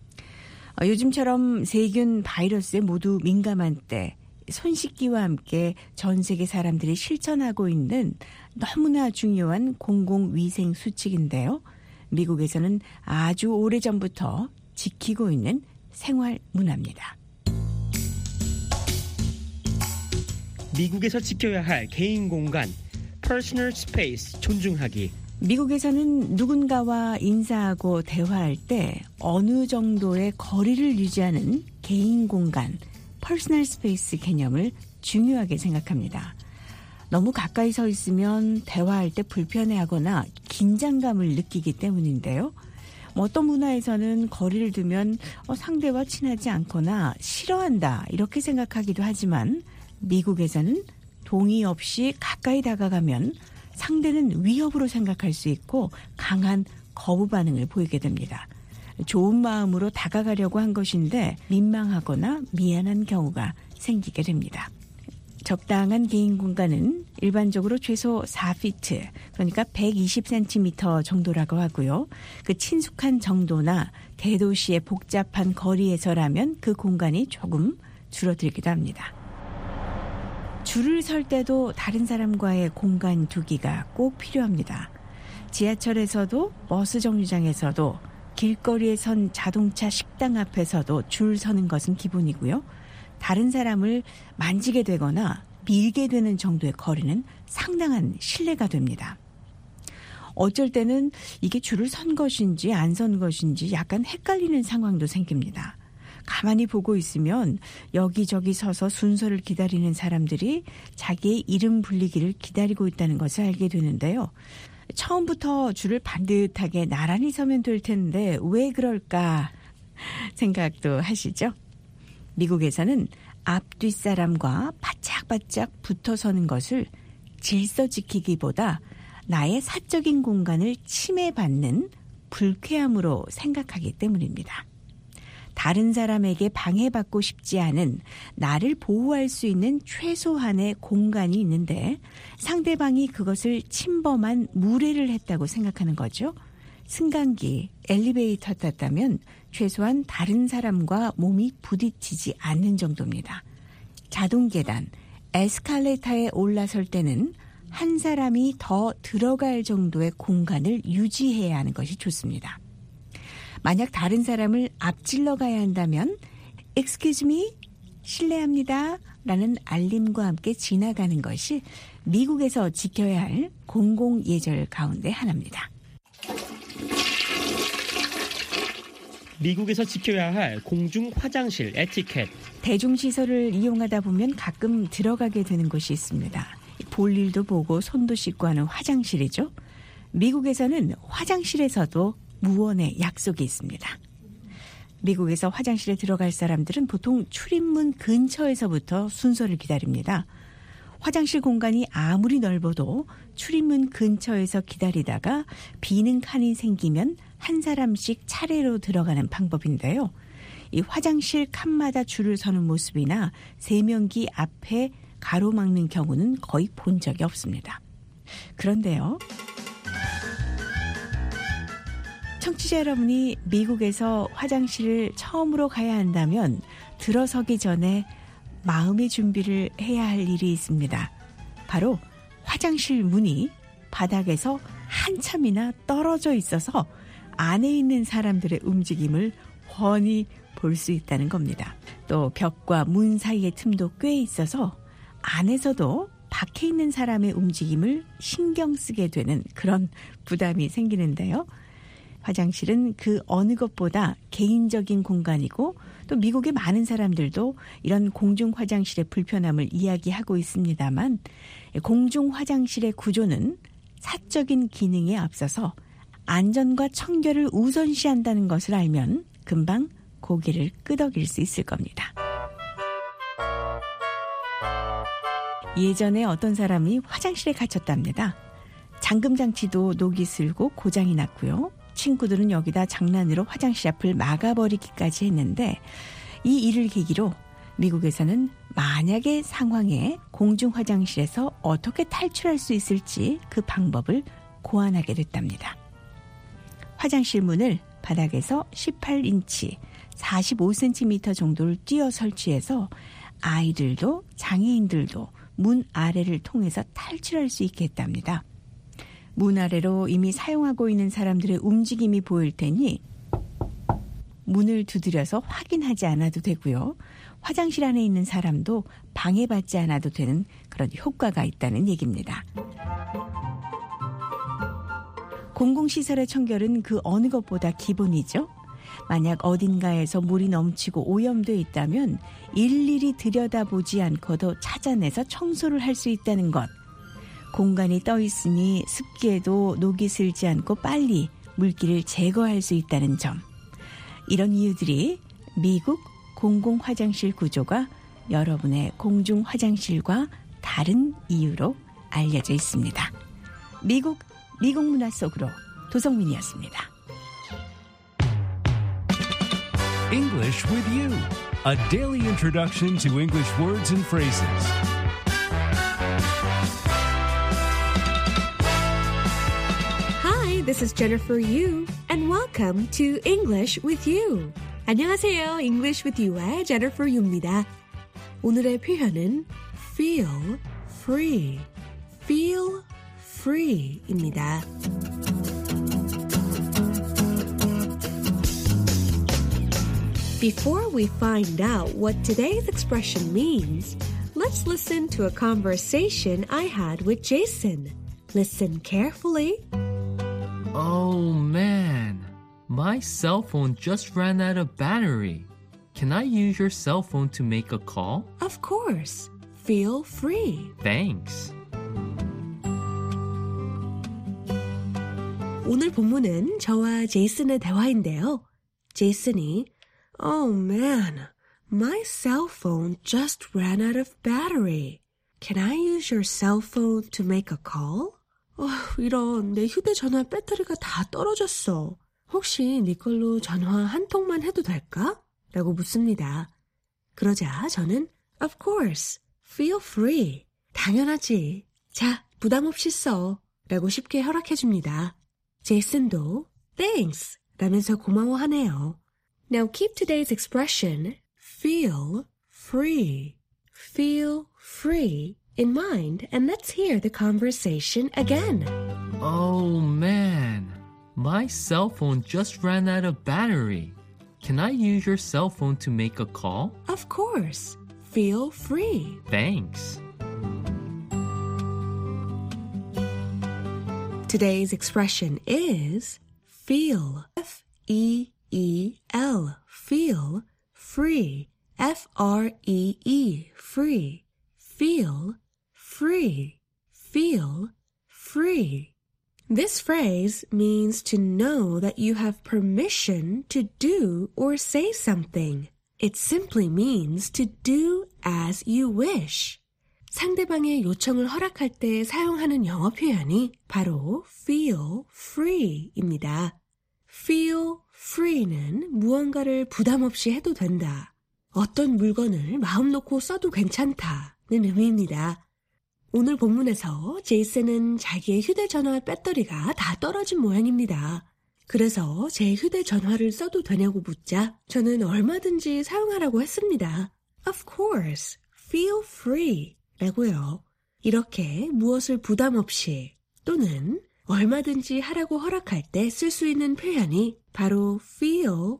요즘처럼 세균, 바이러스에 모두 민감한 때 손 씻기와 함께 전 세계 사람들이 실천하고 있는 너무나 중요한 공공위생 수칙인데요. 미국에서는 아주 오래전부터 지키고 있는 생활 문화입니다. 미국에서 지켜야 할 개인 공간, personal space 존중하기. 미국에서는 누군가와 인사하고 대화할 때 어느 정도의 거리를 유지하는 개인 공간, 퍼스널 스페이스 개념을 중요하게 생각합니다. 너무 가까이 서 있으면 대화할 때 불편해하거나 긴장감을 느끼기 때문인데요. 어떤 문화에서는 거리를 두면 상대와 친하지 않거나 싫어한다 이렇게 생각하기도 하지만 미국에서는 동의 없이 가까이 다가가면 상대는 위협으로 생각할 수 있고 강한 거부 반응을 보이게 됩니다. 좋은 마음으로 다가가려고 한 것인데 민망하거나 미안한 경우가 생기게 됩니다. 적당한 개인 공간은 일반적으로 최소 4피트, 그러니까 120cm 정도라고 하고요. 그 친숙한 정도나 대도시의 복잡한 거리에서라면 그 공간이 조금 줄어들기도 합니다. 줄을 설 때도 다른 사람과의 공간 두기가 꼭 필요합니다. 지하철에서도 버스 정류장에서도 길거리에 선 자동차 식당 앞에서도 줄 서는 것은 기본이고요. 다른 사람을 만지게 되거나 밀게 되는 정도의 거리는 상당한 신뢰가 됩니다. 어쩔 때는 이게 줄을 선 것인지 안 선 것인지 약간 헷갈리는 상황도 생깁니다. 가만히 보고 있으면 여기저기 서서 순서를 기다리는 사람들이 자기의 이름 불리기를 기다리고 있다는 것을 알게 되는데요. 처음부터 줄을 반듯하게 나란히 서면 될 텐데 왜 그럴까 생각도 하시죠? 미국에서는 앞뒤 사람과 바짝바짝 붙어 서는 것을 질서 지키기보다 나의 사적인 공간을 침해받는 불쾌함으로 생각하기 때문입니다. 다른 사람에게 방해받고 싶지 않은 나를 보호할 수 있는 최소한의 공간이 있는데 상대방이 그것을 침범한 무례를 했다고 생각하는 거죠. 승강기, 엘리베이터 탔다면 최소한 다른 사람과 몸이 부딪히지 않는 정도입니다. 자동 계단, 에스컬레이터에 올라설 때는 한 사람이 더 들어갈 정도의 공간을 유지해야 하는 것이 좋습니다. 만약 다른 사람을 앞질러 가야 한다면 Excuse me, 실례합니다 라는 알림과 함께 지나가는 것이 미국에서 지켜야 할 공공예절 가운데 하나입니다. 미국에서 지켜야 할 공중 화장실 에티켓. 대중시설을 이용하다 보면 가끔 들어가게 되는 곳이 있습니다. 볼 일도 보고 손도 씻고 하는 화장실이죠. 미국에서는 화장실에서도 무언의 약속이 있습니다. 미국에서 화장실에 들어갈 사람들은 보통 출입문 근처에서부터 순서를 기다립니다. 화장실 공간이 아무리 넓어도 출입문 근처에서 기다리다가 비는 칸이 생기면 한 사람씩 차례로 들어가는 방법인데요. 이 화장실 칸마다 줄을 서는 모습이나 세면기 앞에 가로막는 경우는 거의 본 적이 없습니다. 그런데요. 청취자 여러분이 미국에서 화장실을 처음으로 가야 한다면 들어서기 전에 마음의 준비를 해야 할 일이 있습니다. 바로 화장실 문이 바닥에서 한참이나 떨어져 있어서 안에 있는 사람들의 움직임을 훤히 볼 수 있다는 겁니다. 또 벽과 문 사이의 틈도 꽤 있어서 안에서도 밖에 있는 사람의 움직임을 신경 쓰게 되는 그런 부담이 생기는데요. 화장실은 그 어느 것보다 개인적인 공간이고 또 미국의 많은 사람들도 이런 공중 화장실의 불편함을 이야기하고 있습니다만 공중 화장실의 구조는 사적인 기능에 앞서서 안전과 청결을 우선시한다는 것을 알면 금방 고개를 끄덕일 수 있을 겁니다. 예전에 어떤 사람이 화장실에 갇혔답니다. 잠금 장치도 녹이 슬고 고장이 났고요. 친구들은 여기다 장난으로 화장실 앞을 막아버리기까지 했는데 이 일을 계기로 미국에서는 만약의 상황에 공중 화장실에서 어떻게 탈출할 수 있을지 그 방법을 고안하게 됐답니다. 화장실 문을 바닥에서 18인치, 45cm 정도를 띄어 설치해서 아이들도 장애인들도 문 아래를 통해서 탈출할 수 있게 했답니다. 문 아래로 이미 사용하고 있는 사람들의 움직임이 보일 테니 문을 두드려서 확인하지 않아도 되고요. 화장실 안에 있는 사람도 방해받지 않아도 되는 그런 효과가 있다는 얘기입니다. 공공시설의 청결은 그 어느 것보다 기본이죠. 만약 어딘가에서 물이 넘치고 오염돼 있다면 일일이 들여다보지 않고도 찾아내서 청소를 할 수 있다는 것. 공간이 떠 있으니 습기에도 녹이 슬지 않고 빨리 물기를 제거할 수 있다는 점. 이런 이유들이 미국 공공화장실 구조가 여러분의 공중화장실과 다른 이유로 알려져 있습니다. 미국 문화 속으로 도성민이었습니다. English with You, a daily introduction to English words and phrases. Hi, this is Jennifer Yu, and welcome to English with You. 안녕하세요. English with You의 Jennifer Yu입니다. 오늘의 표현은 feel free, feel free입니다. Before we find out what today's expression means, let's listen to a conversation I had with Jason. Listen carefully. Oh man, my cell phone just ran out of battery. Can I use your cell phone to make a call? Of course. Feel free. Thanks. 오늘 본문은 저와 제이슨의 대화인데요. 제이슨이 Oh man, my cell phone just ran out of battery. Can I use your cell phone to make a call? 이런, 내 휴대전화 배터리가 다 떨어졌어. 혹시 네 걸로 전화 한 통만 해도 될까? 라고 묻습니다. 그러자 저는 Of course, feel free. 당연하지. 자, 부담 없이 써. 라고 쉽게 허락해줍니다. 제이슨도 Thanks 라면서 고마워하네요. Now keep today's expression, feel free, in mind, and let's hear the conversation again. Oh man, my cell phone just ran out of battery. Can I use your cell phone to make a call? Of course. Feel free. Thanks. Today's expression is feel, F-E-E-L, feel free, F-R-E-E, free, feel free, feel free. This phrase means to know that you have permission to do or say something. It simply means to do as you wish. 상대방의 요청을 허락할 때 사용하는 영어 표현이 바로 feel free입니다. feel free는 무언가를 부담 없이 해도 된다. 어떤 물건을 마음 놓고 써도 괜찮다는 의미입니다. 오늘 본문에서 제이슨은 자기의 휴대전화 배터리가 다 떨어진 모양입니다. 그래서 제 휴대전화를 써도 되냐고 묻자 저는 얼마든지 사용하라고 했습니다. Of course, feel free 라고요. 이렇게 무엇을 부담 없이 또는 얼마든지 하라고 허락할 때 쓸 수 있는 표현이 바로 feel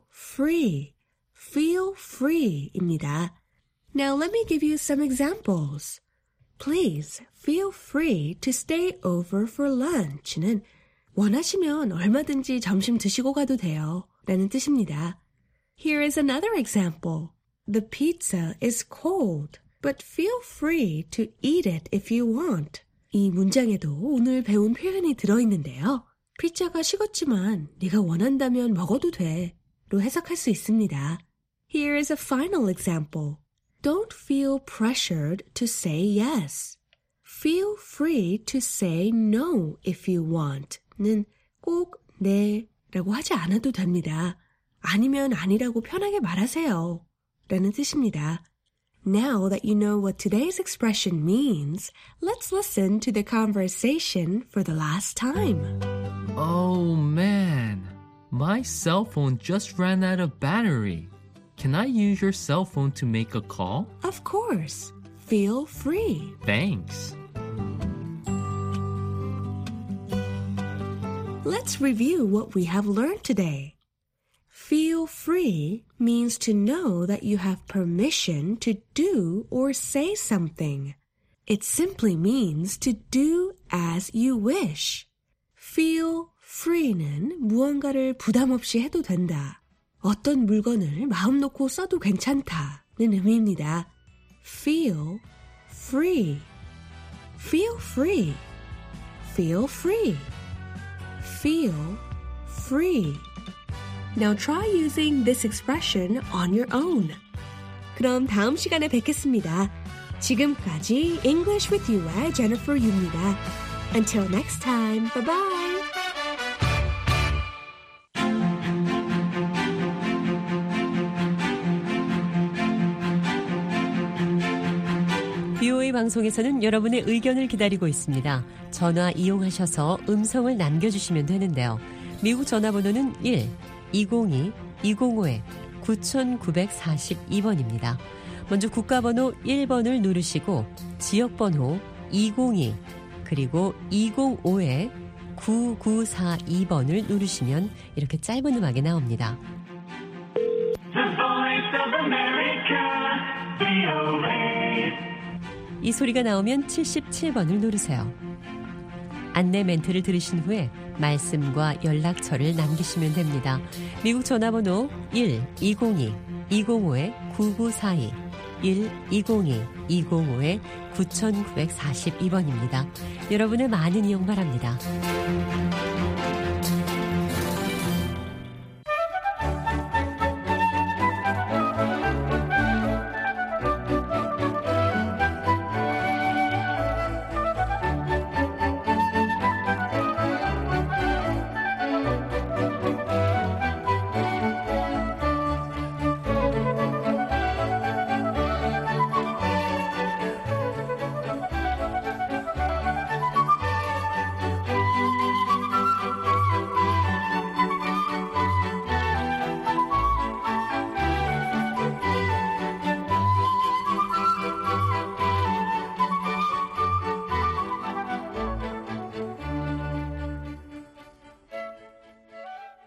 free입니다. Now let me give you some examples. Please feel free to stay over for lunch는 원하시면 얼마든지 점심 드시고 가도 돼요 라는 뜻입니다. Here is another example. The pizza is cold, but feel free to eat it if you want. 이 문장에도 오늘 배운 표현이 들어있는데요. 피자가 식었지만 네가 원한다면 먹어도 돼 로 해석할 수 있습니다. Here is a final example. Don't feel pressured to say yes. Feel free to say no if you want. 는 꼭 네 라고 하지 않아도 됩니다. 아니면 아니라고 편하게 말하세요. 라는 뜻입니다. Now that you know what today's expression means, let's listen to the conversation for the last time. Oh man, my cell phone just ran out of battery. Can I use your cell phone to make a call? Of course. Feel free. Thanks. Let's review what we have learned today. Feel free means to know that you have permission to do or say something. It simply means to do as you wish. Feel free는 무언가를 부담 없이 해도 된다. 어떤 물건을 마음 놓고 써도 괜찮다는 의미입니다. Feel free. Feel free. Feel free. Feel free. Now try using this expression on your own. 그럼 다음 시간에 뵙겠습니다. 지금까지 English with You의 Jennifer Yu입니다. Until next time, bye-bye. BOA 방송에서는 여러분의 의견을 기다리고 있습니다. 전화 이용하셔서 음성을 남겨주시면 되는데요. 미국 전화번호는 1-202-205-9942번입니다. 먼저 국가번호 1번을 누르시고 지역번호 202 그리고 205-9942번을 누르시면 이렇게 짧은 음악이 나옵니다. 이 소리가 나오면 77번을 누르세요. 안내 멘트를 들으신 후에 말씀과 연락처를 남기시면 됩니다. 미국 전화번호 1-202-205-9942 1-202-205-9942번입니다. 여러분의 많은 이용 바랍니다.